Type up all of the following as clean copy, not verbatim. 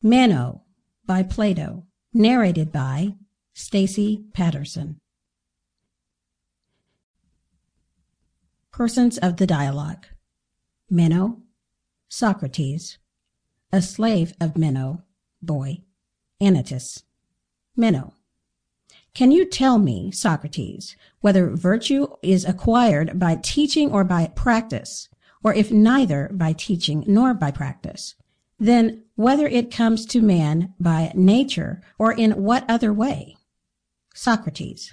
Meno by Plato, narrated by Stacy Patterson. Persons of the dialogue. Meno, Socrates, a slave of Meno, boy, Anytus. Meno: Can you tell me, Socrates, whether virtue is acquired by teaching or by practice, or if neither by teaching nor by practice, then whether it comes to man by nature or in what other way? Socrates: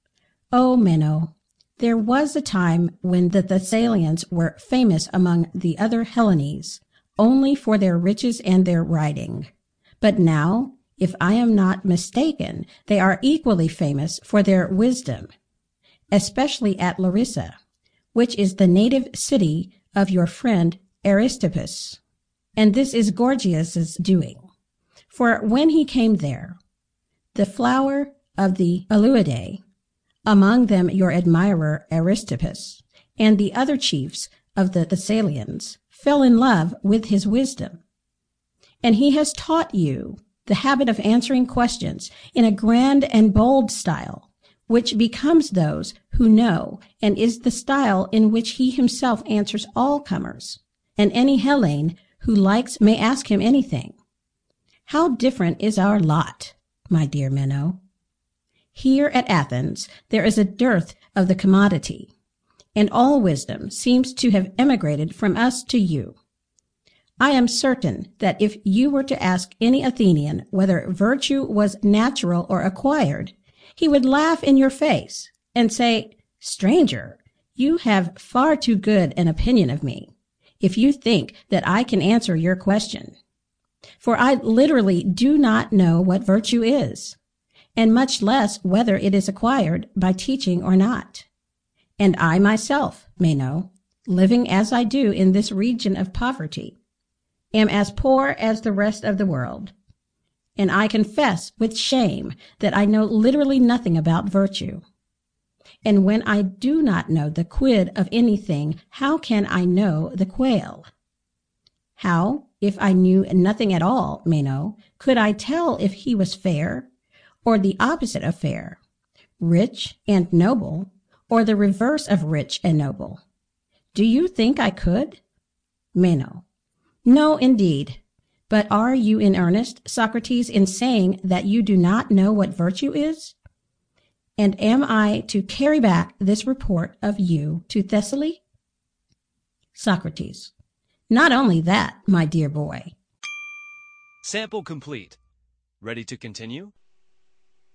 O Meno, there was a time when the Thessalians were famous among the other Hellenes only for their riches and their riding. But now, if I am not mistaken, they are equally famous for their wisdom, especially at Larissa, which is the native city of your friend Aristippus. And this is Gorgias's doing. For when he came there, the flower of the Aleuadae, among them your admirer Aristippus, and the other chiefs of the Thessalians, fell in love with his wisdom. And he has taught you the habit of answering questions in a grand and bold style, which becomes those who know, and is the style in which he himself answers all comers, and any Hellene who likes may ask him anything. How different is our lot, my dear Meno! Here at Athens there is a dearth of the commodity, and all wisdom seems to have emigrated from us to you. I am certain that if you were to ask any Athenian whether virtue was natural or acquired, he would laugh in your face and say, "Stranger, you have far too good an opinion of me, if you think that I can answer your question. For I literally do not know what virtue is, and much less whether it is acquired by teaching or not. And I myself, Meno, living as I do in this region of poverty, am as poor as the rest of the world. And I confess with shame that I know literally nothing about virtue. And when I do not know the quid of anything, how can I know the quale? How, if I knew nothing at all, Meno, could I tell if he was fair, or the opposite of fair, rich and noble, or the reverse of rich and noble? Do you think I could? Meno: No, indeed. But are you in earnest, Socrates, in saying that you do not know what virtue is? And am I to carry back this report of you to Thessaly? Socrates: Not only that, my dear boy. Sample complete. Ready to continue?